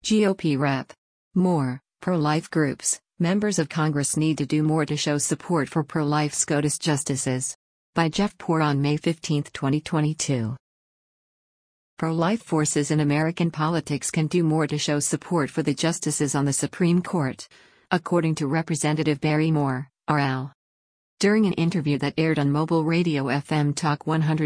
GOP Rep. More, pro-life groups, members of Congress need to do more to show support for pro-life SCOTUS justices. By Jeff Poore on May 15, 2022. Pro-life forces in American politics can do more to show support for the justices on the Supreme Court, according to Representative Barry Moore, RL. During an interview that aired on Mobile Radio FM Talk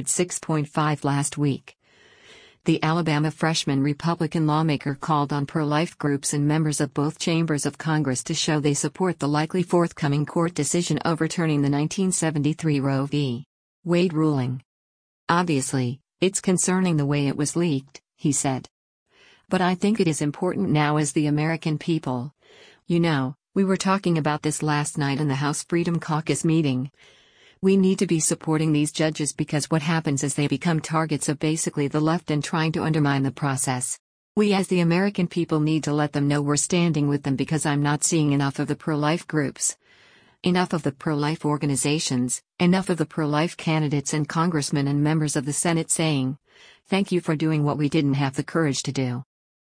106.5 last week, the Alabama freshman Republican lawmaker called on pro-life groups and members of both chambers of Congress to show they support the likely forthcoming court decision overturning the 1973 Roe v. Wade ruling. "Obviously, it's concerning the way it was leaked," he said. "But I think it is important now as the American people. You know, we were talking about this last night in the House Freedom Caucus meeting. We need to be supporting these judges because what happens is they become targets of basically the left and trying to undermine the process. We as the American people need to let them know we're standing with them because I'm not seeing enough of the pro-life groups, enough of the pro-life organizations, enough of the pro-life candidates and congressmen and members of the Senate saying, 'Thank you for doing what we didn't have the courage to do.'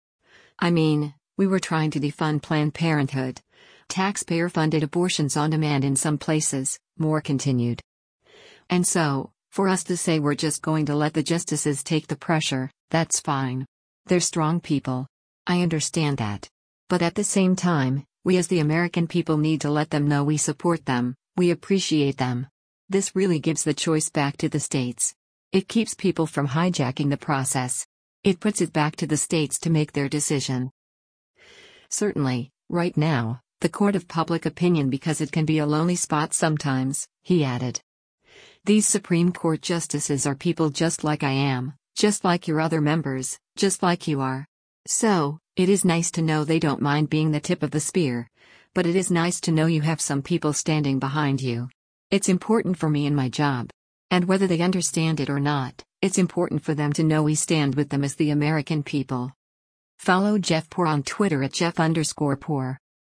I mean, we were trying to defund Planned Parenthood, taxpayer-funded abortions on demand in some places," Moore continued. "And so, for us to say we're just going to let the justices take the pressure, that's fine. They're strong people. I understand that. But at the same time, we as the American people need to let them know we support them, we appreciate them. This really gives the choice back to the states. It keeps people from hijacking the process. It puts it back to the states to make their decision. Certainly, right now, the court of public opinion because it can be a lonely spot sometimes," he added. "These Supreme Court justices are people just like I am, just like your other members, just like you are. So, it is nice to know they don't mind being the tip of the spear, but it is nice to know you have some people standing behind you. It's important for me in my job. And whether they understand it or not, it's important for them to know we stand with them as the American people." Follow Jeff Poore on Twitter at Jeff_Poore.